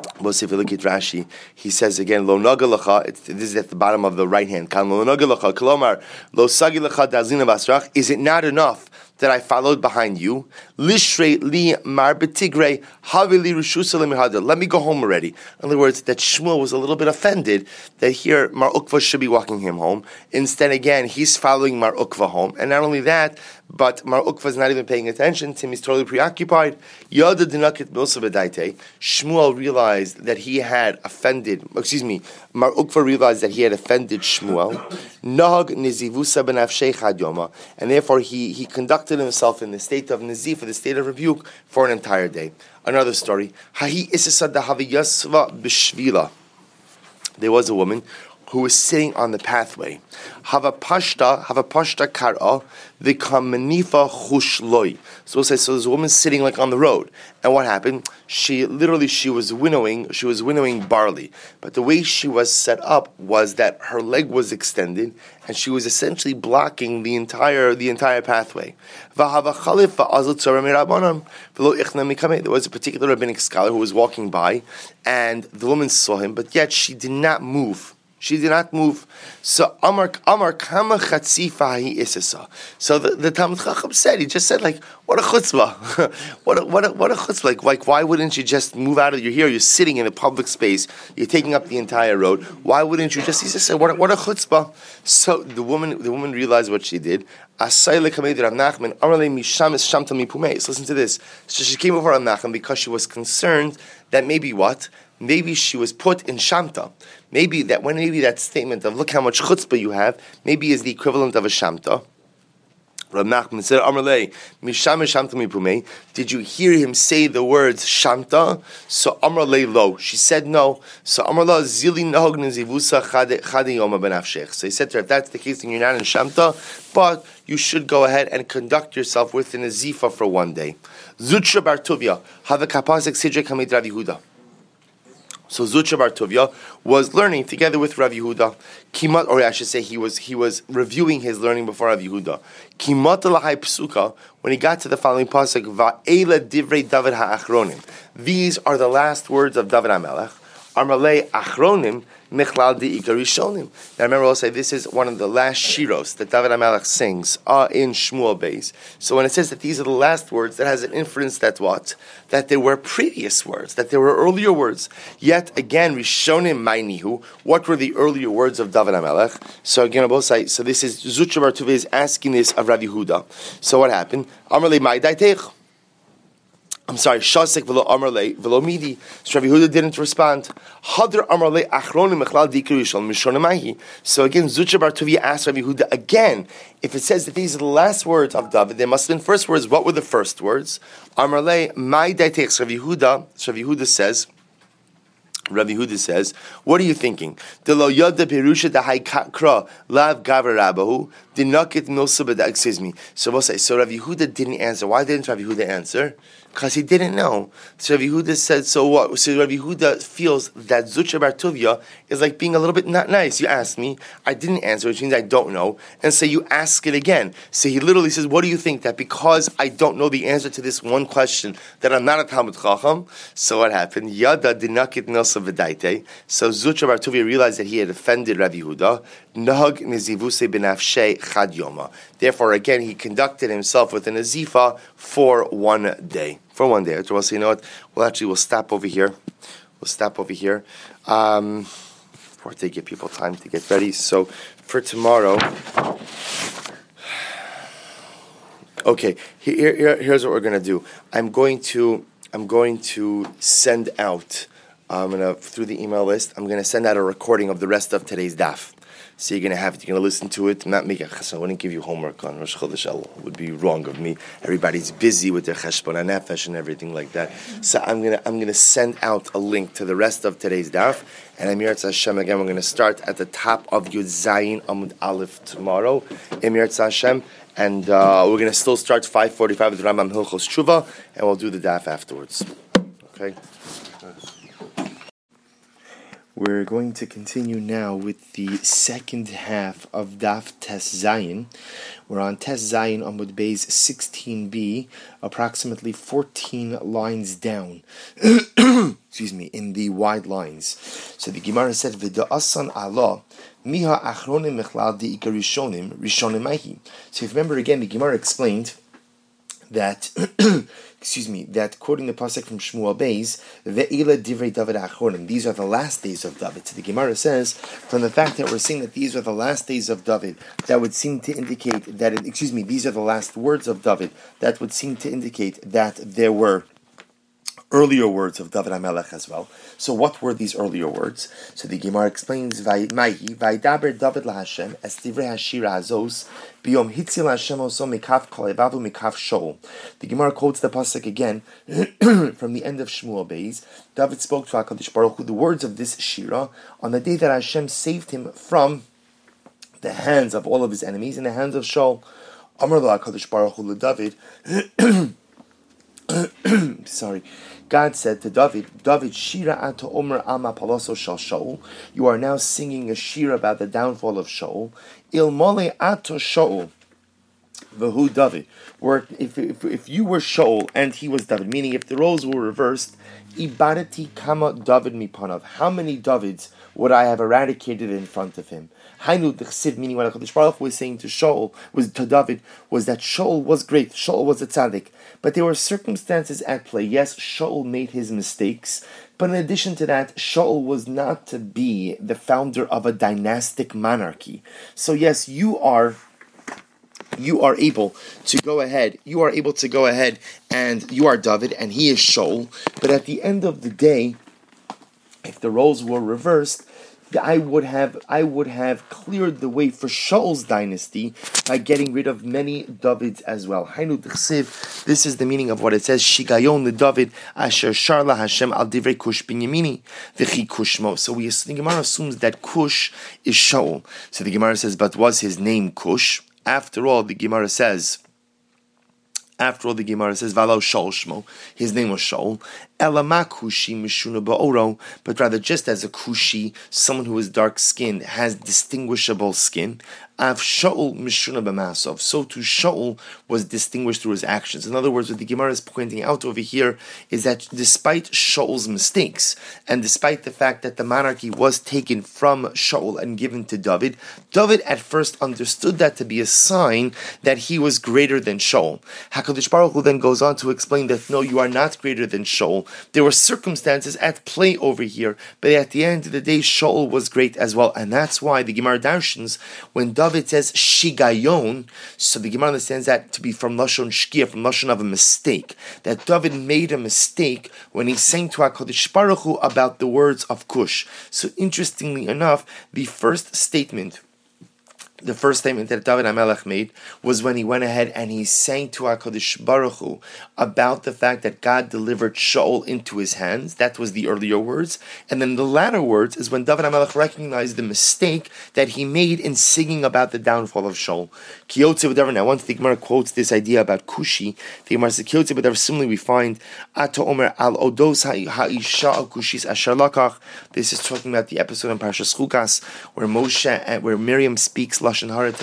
Speaker 1: Well, see, if you look at Rashi, he says again, "Lo nagalacha." This is at the bottom of the right hand. Kan lo nagalacha, kolomar lo sagilacha dazina basrach. Is it not enough that I followed behind you? Lishrei li mar betigre havili rishusa lemihada. Let me go home already. In other words, that Shmuel was a little bit offended that here Mar Ukva should be walking him home. Instead, again, he's following Mar Ukva home, and not only that, but Mar Ukva is not even paying attention to him. He's totally preoccupied. Yada dinakit milsa b'daite. Shmuel realized that he had offended. Mar Ukva realized that he had offended Shmuel. Nahag nizivusa b'nafshei chad yoma, and therefore he conducted himself in the state of nizif, the state of rebuke, for an entire day. Another story. Hahi isisa dahaviyasva b'shvila. There was a woman who was sitting on the pathway. Hava pashta kara v'kamanifa chushloi. So we'll say, so there's a woman sitting like on the road. And what happened? She was winnowing barley. But the way she was set up was that her leg was extended and she was essentially blocking the entire pathway. There was a particular rabbinic scholar who was walking by, and the woman saw him, but yet she did not move. So Amar Kama Chatzifa Hi Isisa. So the Talmud Chacham said, he just said, like, what a chutzpah. what a chutzpah. Like, why wouldn't you just move out of, you're sitting in a public space, you're taking up the entire road. Why wouldn't you just, he just said, what a chutzpah. So the woman realized what she did. Listen to this. So she came over Rav Nachman because she was concerned that maybe what? Maybe she was put in Shamta. Maybe that statement of look how much chutzpah you have, maybe is the equivalent of a Shamta. Rav Nachman said, Amrlei, Misham Shamta Mipumei. Did you hear him say the words Shamta? So Amrlei lo. She said no. So Amrlei Zili Nahog Nizivusa Chade Yoma Benafshech. So he said to her, if that's the case, then you're not in Shamta, but you should go ahead and conduct yourself within a zifa for one day. Zutra Bar Tuvia, have a kapasik sidre kamid Rav Yehuda. So Zutra Bar Tuvia was learning together with Rav Yehuda. Kimat, or I should say, he was reviewing his learning before Rav Yehuda. Kimat lahai psuka. When he got to the following pasuk, va'ela divrei David ha'achronim. These are the last words of David HaMelech. Amalei achronim michlal di'ikar rishonim. Now remember, I'll say this is one of the last shiros that David HaMelech sings in Shmuel Beis. So when it says that these are the last words, that has an inference that what? That there were previous words, that there were earlier words. Yet again, rishonim ma'inihu. What were the earlier words of David HaMelech? So again, on both sides. So this is Zutra Bar Tuvia is asking this of Rav Yehuda. So what happened? Amalei ma'idayteich. I'm sorry, Shasek v'lo Amarle v'lo Midi. So Rav Yehuda didn't respond. Hadr Amarle achronim echlal dikrishon mishonemahi. So again, Zutra Bar Tuvia asked Rav Yehuda again, if it says that these are the last words of David, there must have been first words. What were the first words? Amarle mai daitech. Rav Yehuda says, what are you thinking? Excuse me. So we'll say, so Rav Yehuda didn't answer. Why didn't Rav Yehuda answer? Because he didn't know. So Rav Yehuda said, so what? So Rav Yehuda feels that Zutra Bar Tuvia is like being a little bit not nice. You asked me, I didn't answer, which means I don't know. And so you ask it again. So he literally says, what do you think? That because I don't know the answer to this one question, that I'm not a Talmud Chacham? So what happened? Yada dinakit nilsa v'daite. So Zutra Bar Tuvia realized that he had offended Rav Yehuda. Nahag nizivuse benafshei chad yoma. Therefore, again, he conducted himself with a nazifa for one day. So you know what? We'll stop over here. Before they give people time to get ready. So for tomorrow, okay. Here's what we're going to do. I'm going to send out. Through the email list, I'm going to send out a recording of the rest of today's daf. So you're going to listen to it. I'm not making I wouldn't give you homework on Rosh Chodesh Elul. It would be wrong of me. Everybody's busy with their cheshbon nefesh and everything like that. So I'm gonna send out a link to the rest of today's daf. And Emir Hashem, again, we're going to start at the top of Yud Zayin Amud Aleph tomorrow. Emir Hashem. And we're going to still start 5:45 with Rambam Hilchos Tshuva, and we'll do the daf afterwards. Okay? We're going to continue now with the second half of Daf Tes Zayin. We're on Tes Zayin Amud Beis 16b, approximately 14 lines down. Excuse me, in the wide lines. So the Gemara said, "V'da'asan Allah miha achronim mechlal di'ikar rishonim rishonim ahi." So if you remember again, the Gemara explained that, that quoting the pasuk from Shmuel Beis, "Ve'ila divrei David achronim," these are the last days of David. So the Gemara says, from the fact that we're seeing that these are the last days of David, that would seem to indicate that, these are the last words of David, that would seem to indicate that there were earlier words of David HaMelech as well. So what were these earlier words? So the Gemara explains, "Vaydaber David laHashem es divrei hashira hazos biyom hitzil Hashem oso mikav kol evavu mikav Shaul." The Gemara quotes the pasuk again from the end of Shmuel Beis. David spoke to HaKadosh Baruch Hu the words of this shira on the day that Hashem saved him from the hands of all of his enemies in the hands of Shaul. Amar lo HaKadosh Baruch Hu leDavid. Sorry. God said to David, Shira ato omer ama paloso shal Shaul. You are now singing a shira about the downfall of Shaul. Il mole ato Shaul. V'hu David. Where if you were Shaul and he was David, meaning if the roles were reversed, ibadati kama David mipanav. How many Davids would I have eradicated in front of him? Hainu d'chsiv, meaning what HaKadosh Baruch Hu was saying to David, was that Shaul was great, Shaul was a tzaddik, but there were circumstances at play. Yes, Shaul made his mistakes, but in addition to that, Shaul was not to be the founder of a dynastic monarchy. So yes, you are able to go ahead, and you are David, and he is Shaul, but at the end of the day, if the roles were reversed, I would have cleared the way for Shaul's dynasty by getting rid of many Davids as well. Hainu d'chsiv. This is the meaning of what it says. Shigayon leDavid asher sharla Hashem al divrei Kush binyamini v'chi Kushmo. So the Gemara assumes that Kush is Shaul. So the Gemara says, but was his name Kush? After all, the Gemara says, Valo Shaul Shmo, his name was Shaul. Elama Kushi Mishuna Ba'oro, but rather just as a Kushi, someone who is dark-skinned, has distinguishable skin. Av Shaul Mishuna B'masov, so too Shaul was distinguished through his actions. In other words, what the Gemara is pointing out over here is that despite Shaul's mistakes, and despite the fact that the monarchy was taken from Shaul and given to David, David at first understood that to be a sign that he was greater than Shaul. HaKadosh Baruch Hu then goes on to explain that no, you are not greater than Shaul. There were circumstances at play over here, but at the end of the day, Shaul was great as well, and that's why the Gemara darshans, when David says shigayon, so the Gemara understands that to be from lashon shkia, from lashon of a mistake. That David made a mistake when he sang to HaKadosh Baruch Hu about the words of Kush. So interestingly enough, the first statement that David HaMelech made was when he went ahead and he sang to HaKadosh Baruch Hu about the fact that God delivered Shaul into his hands. That was the earlier words. And then the latter words is when David HaMelech recognized the mistake that he made in singing about the downfall of Shaul. Kiyotze b'davar. Now, once the Gemara quotes this idea about Kushi, the Gemara says, Kiyotze b'davar, similarly we find, Ato Omer al odos ha'isha al kushis asher lakach. This is talking about the episode in Parashas Chukas where Miriam speaks Lashon Hara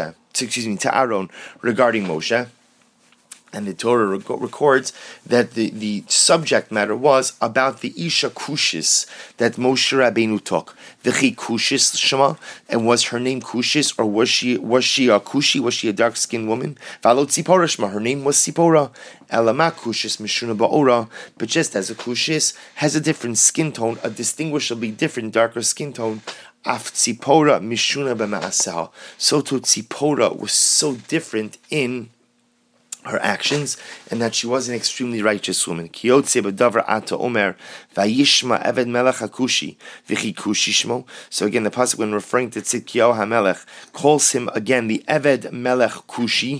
Speaker 1: to Aaron regarding Moshe. And the Torah records that the subject matter was about the Isha Kushis that Moshe Rabbeinu took. V'chi Kushis Shema, and was her name Kushis, or was she a Kushi? Was she a dark-skinned woman? V'alo Tzipora Shema, her name was Tzipora. Elama Kushis Mishuna Ba'ora, but just as a Kushis has a different skin tone, a distinguishably different darker skin tone. Af Tzipora Mishuna B'ma'aseh. So too Tzipora was so different in her actions, and that she was an extremely righteous woman. Kiyotze b'davar ata omer vayishma eved melech hakushi v'chi kushi shmo. So again, the pasuk when referring to Tzidkiyahu HaMelech calls him again the Eved Melech Kushi.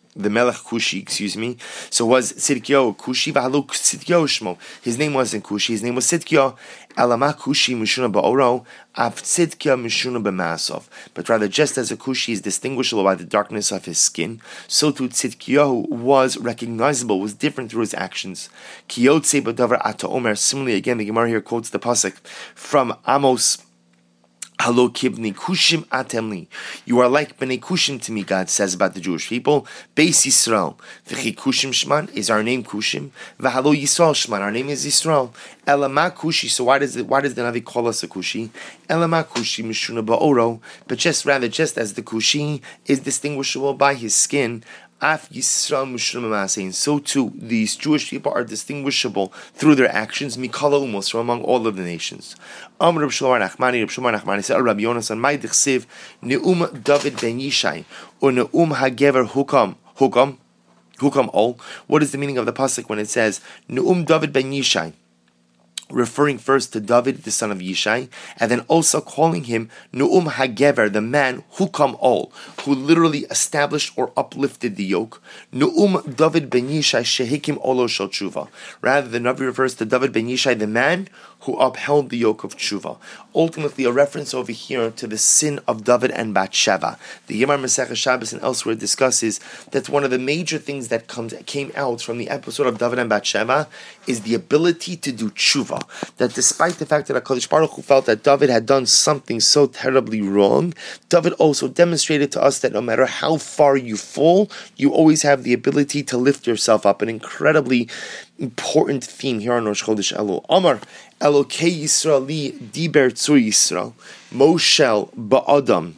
Speaker 1: the Melech Kushi, So was Tzidkiyahu Kushi, v'halu Tzidkiyahu Shmo. His name wasn't Kushi, his name was Tzidkiyahu. Elama Kushi Mishuna Ba'oro, Av Tzidkiyahu Mishuna B'masov. But rather, just as a Kushi is distinguishable by the darkness of his skin, so too Tzidkiyahu was recognizable, was different through his actions. Kiyotze B'davar Ata Omer. Similarly, again, the Gemara here quotes the pasuk from Amos. Hello, Kibni Kushim Atemli. You are like Bnei Kushim to me, God says about the Jewish people. Beis Yisrael. V'chi Kushim Shman is our name Kushim. V'halo Yisrael Shman, our name is Yisrael. Elama Kushi. So why does the Navi call us a Kushi? Elama Kushi Mishuna Ba'oro. But just as the Kushi is distinguishable by his skin, Af Yisrael Mishuna B'masein. So too, these Jewish people are distinguishable through their actions. Mikala Umos, from among all of the nations. Amr Reb Shlomo Nachmani said, Rabbi Yonasan, my dichsiv Neum David ben Yishai or Neum Hagever Hukam Ol. What is the meaning of the pasuk when it says Neum David ben Yishai? Referring first to David, the son of Yishai, and then also calling him Nu'um HaGever, the man Hukam Ol, who literally established or uplifted the yoke. Nu'um David ben Yishai Shehikim Olo Shel Tshuva. Rather, the Navi refers to David ben Yishai, the man who upheld the yoke of Tshuva. Ultimately, a reference over here to the sin of David and Bathsheba. The Yemar Masechah Shabbos and elsewhere discusses that one of the major things that came out from the episode of David and Bathsheba is the ability to do Tshuva. That despite the fact that HaKadosh Baruch Hu felt that David had done something so terribly wrong, David also demonstrated to us that no matter how far you fall, you always have the ability to lift yourself up. An incredibly important theme here on Rosh Chodesh Elul. Amar Elokei Yisraeli Diber Tzur Yisrael Moshel Ba'adam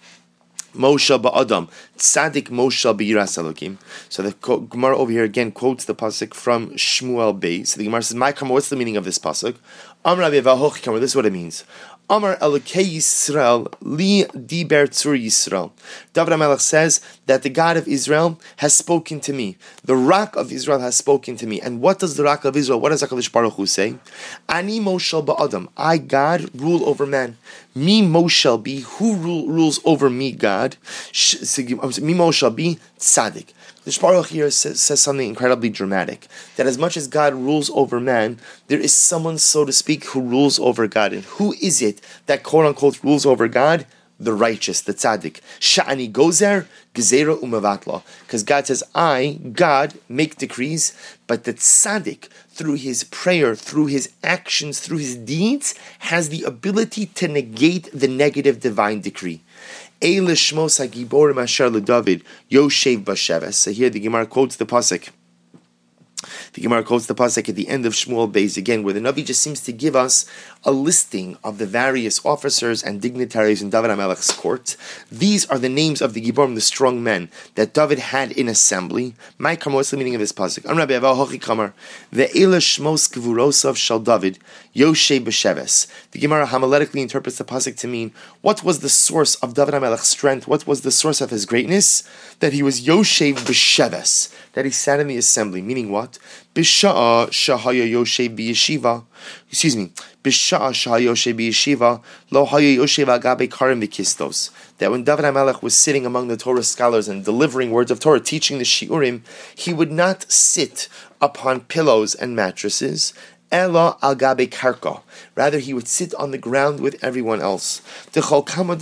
Speaker 1: Tzadik Moshel B'yiras Elokim. So the Gemara over here again quotes the pasuk from Shmuel Beis. So the Gemara says, "My Kamar, what's the meaning of this pasuk?" Amar Avivahoch Kamar. This is what it means. Amar Elokei Yisrael Li Diber Tzur Yisrael. David HaMelech says that the God of Israel has spoken to me. The Rock of Israel has spoken to me. And what does the Rock of Israel, what does HaKadosh Baruch Hu say? Ani Moshel Ba'adam. I, God, rule over man. Mi Moshel Bi. Who rules over me, God? Mi Moshel Bi. Tzadik. The Baruch here says something incredibly dramatic. That as much as God rules over man, there is someone, so to speak, who rules over God. And who is it that quote-unquote rules over God? The righteous, the tzaddik. Sha'ani gozer, gezerah umavatla. Because God says, I, God, make decrees, but the tzaddik, through his prayer, through his actions, through his deeds, has the ability to negate the negative divine decree. Eile shmos hagiborim asher leDavid Yoshev Basheves. So here the Gemara quotes the pasuk. The Gemara quotes the pasuk at the end of Shmuel Beis again, where the Navi just seems to give us a listing of the various officers and dignitaries in David HaMelech's court. These are the names of the Giborim, the strong men that David had in assembly. My Kamar, what's the meaning of this pasuk? Am Rabbi Ava Hochi Kamar, Ve'ela Shmos Gevurosav Shal David Yoshe B'Sheves. The Gemara homiletically interprets the pasuk to mean, what was the source of David HaMelech's strength? What was the source of his greatness? That he was Yoshe B'Sheves, that he sat in the assembly. Meaning what? Bisha'a Shahaya Yoshe B'Yeshiva. Bisha'a Shahaya Yoshe B'Yeshiva Lo Haya Yoshe V'Agabe Karim V'Kistos. That when David HaMelech was sitting among the Torah scholars and delivering words of Torah, teaching the Shiurim, he would not sit upon pillows and mattresses. Ela al gabe karka. Rather, he would sit on the ground with everyone else. Because all the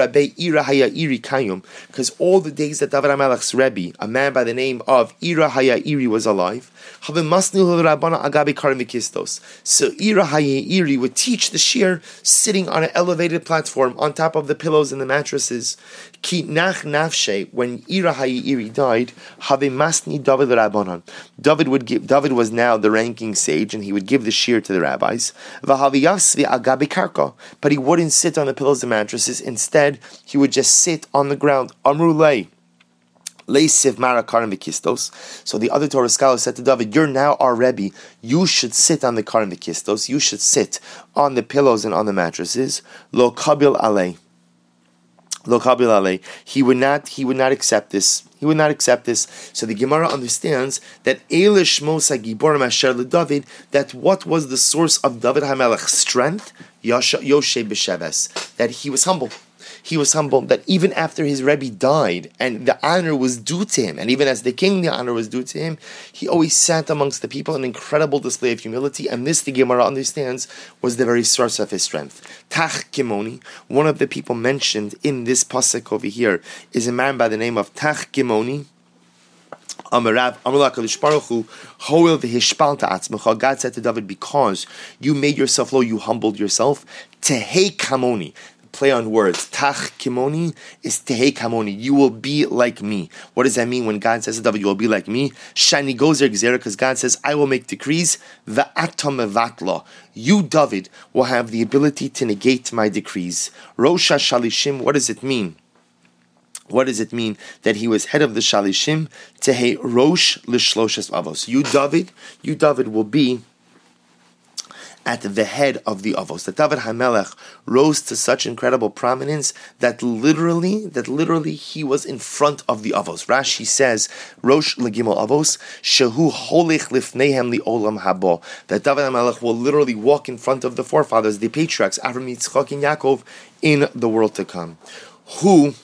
Speaker 1: days that David HaMelech's Rebbe, a man by the name of Ira Haya'iri, was alive, so Ira Haya'iri would teach the shir sitting on an elevated platform on top of the pillows and the mattresses. Ki nach nafshe, when Ira Haya'iri died, David was now the ranking sage, and he would give the shir to the rabbis. But he wouldn't sit on the pillows and mattresses. Instead, he would just sit on the ground. Amrulay. So the other Torah scholars said to David, you're now our Rebbe. You should sit on the karim v'kistos. You should sit on the pillows and on the mattresses. Lo kabil alei. He would not accept this. He would not accept this. So the Gemara understands that Eilish Mosa Giborim Asher David, that what was the source of David HaMelech's strength? Yoshe B'Sheves, that he was humble. He was humble that even after his Rebbe died and the honor was due to him, and even as the king the honor was due to him, he always sat amongst the people, an incredible display of humility, and this, the Gemara understands, was the very source of his strength. Tach Gimoni, one of the people mentioned in this pasuk over here, is a man by the name of Tach Gimoni. God said to David, because you made yourself low, you humbled yourself. Tehei kamoni, play on words. Tach kimoni is tehei kamoni. You will be like me. What does that mean when God says to David, you will be like me? Shani gozer gzera, because God says, I will make decrees. Va'atam mevatla. You, David, will have the ability to negate my decrees. Rosha shalishim, what does it mean? What does it mean that he was head of the Shalishim? Tehei Rosh Lishloshes Avos. You, David will be at the head of the Avos. That David HaMelech rose to such incredible prominence that literally he was in front of the Avos. Rashi says, Rosh Legimel Avos, Shehu Holech Lifnehem Li Olam Habo. That David HaMelech will literally walk in front of the forefathers, the patriarchs, Avraham, Yitzchak, and Yaakov, in the world to come. Who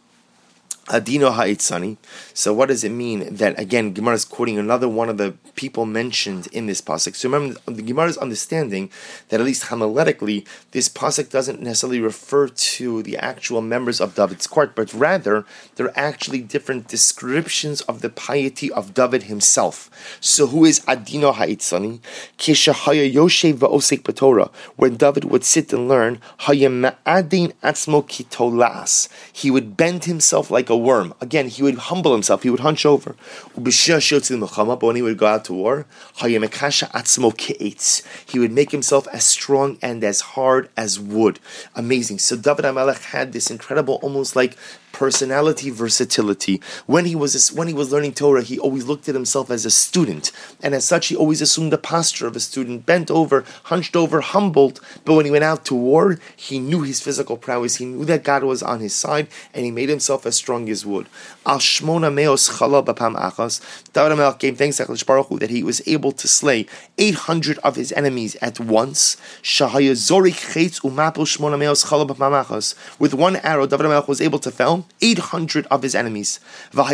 Speaker 1: Adino Ha'itzani. So what does it mean that, again, Gemara is quoting another one of the people mentioned in this pasuk? So remember, the Gemara is understanding that at least homiletically, this pasuk doesn't necessarily refer to the actual members of David's court, but rather they're actually different descriptions of the piety of David himself. So who is Adino Ha'itzani? Kisha Haya Yoshev Va'osek B'Torah, where David would sit and learn, Haya Ma'adin Atzmo Kitolas. He would bend himself like a worm. Again, he would humble himself, he would hunch over. But when he would go out to war, he would make himself as strong and as hard as wood. Amazing. So David HaMelech had this incredible, almost like personality versatility. When he was learning Torah, he always looked at himself as a student, and as such, he always assumed the posture of a student, bent over, hunched over, humbled. But when he went out to war, he knew his physical prowess. He knew that God was on his side, and he made himself as strong as wood. Al Shmona Meos Chala B'Pam Achas. David HaMelech gave thanks to HaKadosh Baruch Hu that he was able to slay 800 of his enemies at once. Shahaya Zorik Chetz Umapel Shmona Meos Chala B'Pam Achas. With one arrow, David HaMelech was able to fell 800 of his enemies. But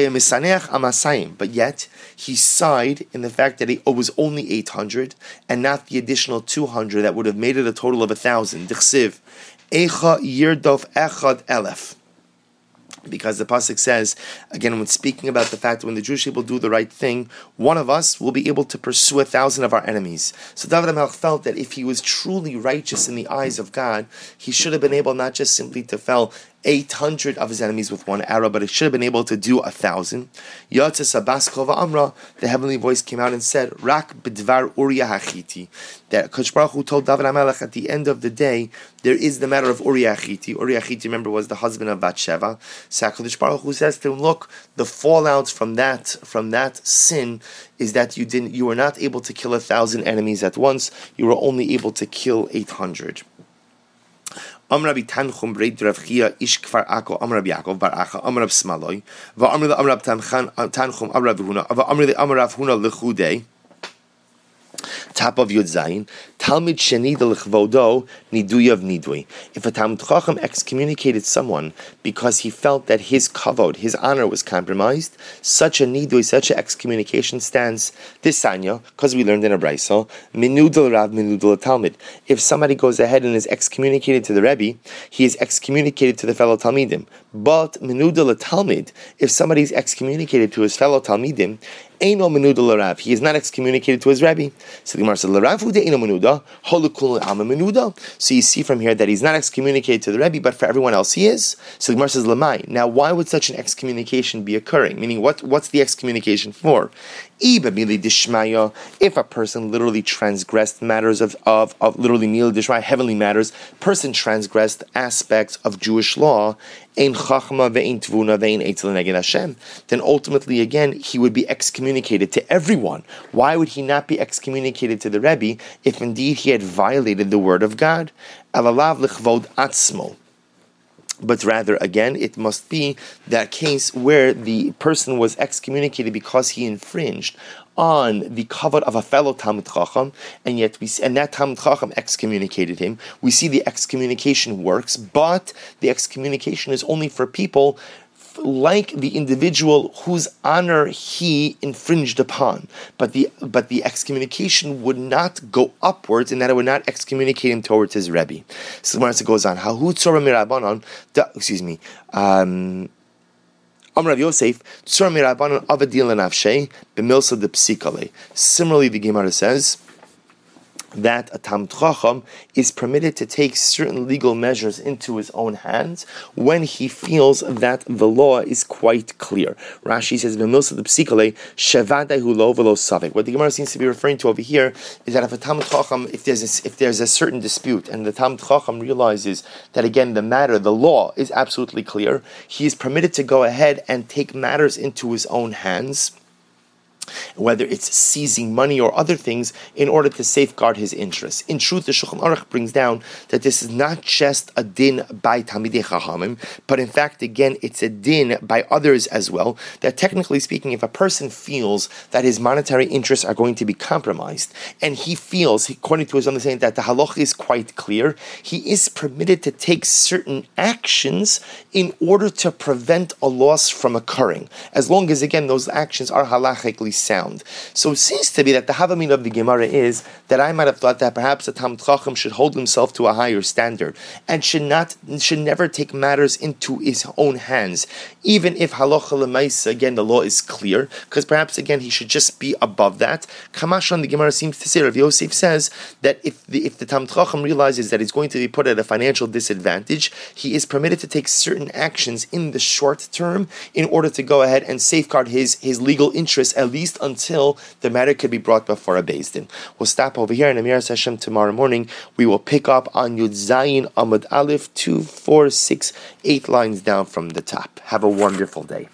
Speaker 1: yet, he sighed in the fact that it was only 800 and not the additional 200 that would have made it a total of 1,000. Dichsiv, Echa Yirdof Echad Elef. Because the pasuk says, again, when speaking about the fact that when the Jewish people do the right thing, one of us will be able to pursue 1,000 of our enemies. So David HaMelech felt that if he was truly righteous in the eyes of God, he should have been able not just simply to fell 800 of his enemies with one arrow, but he should have been able to do 1,000. Yatzes Abbas Kova Amra, the heavenly voice came out and said, Rak B'dvar Uriah HaChiti, that HaKadosh Baruch Hu told David HaMelech at the end of the day, there is the matter of Uriah HaChiti. Uriah HaChiti, remember, was the husband of Bathsheba. So HaKadosh Baruch Hu says to him, look, the fallout from that sin is that you were not able to kill 1,000 enemies at once. You were only able to kill 800. Amr Rabbi Tanchum Breit Rav Chia Ish Kfar Ako Amr Rabbi Yaakov Bar Acha Amr Rabbi Smaloi VaAmr Le Amr Rabbi Tanchum Amr Rabbi Huna VaAmr Le Amr Rabbi Huna Lechudei. Top of Yud Zayin, Talmid Shenida L'chvodo Niduyav Nidui. If a Talmid Chacham excommunicated someone because he felt that his kavod, his honor, was compromised, such a nidui, such an excommunication stands this sanya, because we learned in a brayso, Minudal Rav Minudal Talmid. If somebody goes ahead and is excommunicated to the Rebbe, he is excommunicated to the fellow Talmidim. But Minudal Talmid, if somebody is excommunicated to his fellow Talmidim, Eino Menuda L'Rav, he is not excommunicated to his Rebbe. So the Gemara says, L'Rav Hu De'eino Menuda, Holukul Alma Menuda. So you see from here that he's not excommunicated to the Rebbe, but for everyone else he is. So the Gemara says, Lamai. Now why would such an excommunication be occurring? Meaning, what's the excommunication for? If a person literally transgressed matters of literally Mili Dishmaya, heavenly matters, person transgressed aspects of Jewish law, then ultimately again he would be excommunicated to everyone. Why would he not be excommunicated to the Rebbe if indeed he had violated the word of God? Alalav lichvod atzmo. but rather, again, it must be that case where the person was excommunicated because he infringed on the kavod of a fellow Talmid Chacham, and that Talmid Chacham excommunicated him. We see the excommunication works, but the excommunication is only for people like the individual whose honor he infringed upon, but the excommunication would not go upwards, in that it would not excommunicate him towards his Rebbe. So the Gemara goes on. Amar Yosef, similarly, the Gemara says that a Talmid Chacham is permitted to take certain legal measures into his own hands when he feels that the law is quite clear. Rashi says, what the Gemara seems to be referring to over here is that if a Talmid Chacham, if there's a certain dispute, and the Talmid Chacham realizes that, again, the law is absolutely clear, he is permitted to go ahead and take matters into his own hands, whether it's seizing money or other things, in order to safeguard his interests. In truth, the Shulchan Aruch brings down that this is not just a din by Talmidei Chachamim, but in fact, again, it's a din by others as well, that technically speaking, if a person feels that his monetary interests are going to be compromised, and he feels, according to his understanding, that the halacha is quite clear, he is permitted to take certain actions in order to prevent a loss from occurring, as long as, again, those actions are halachically sound. So it seems to be that the Havamina of the Gemara is that I might have thought that perhaps a Talmid Chacham should hold himself to a higher standard and should never take matters into his own hands, even if halacha l'maisa, again, the law is clear, because perhaps, again, he should just be above that. Kamashon, the Gemara seems to say, Rav Yosef says that if the Talmid Chacham realizes that he's going to be put at a financial disadvantage, he is permitted to take certain actions in the short term in order to go ahead and safeguard his legal interests, at least until the matter could be brought before a Beis Din. We'll stop over here, and Amiras Hashem, tomorrow morning we will pick up on Yud Zayin Amud Aleph 2, 4, 6, 8 lines down from the top. Have a wonderful day.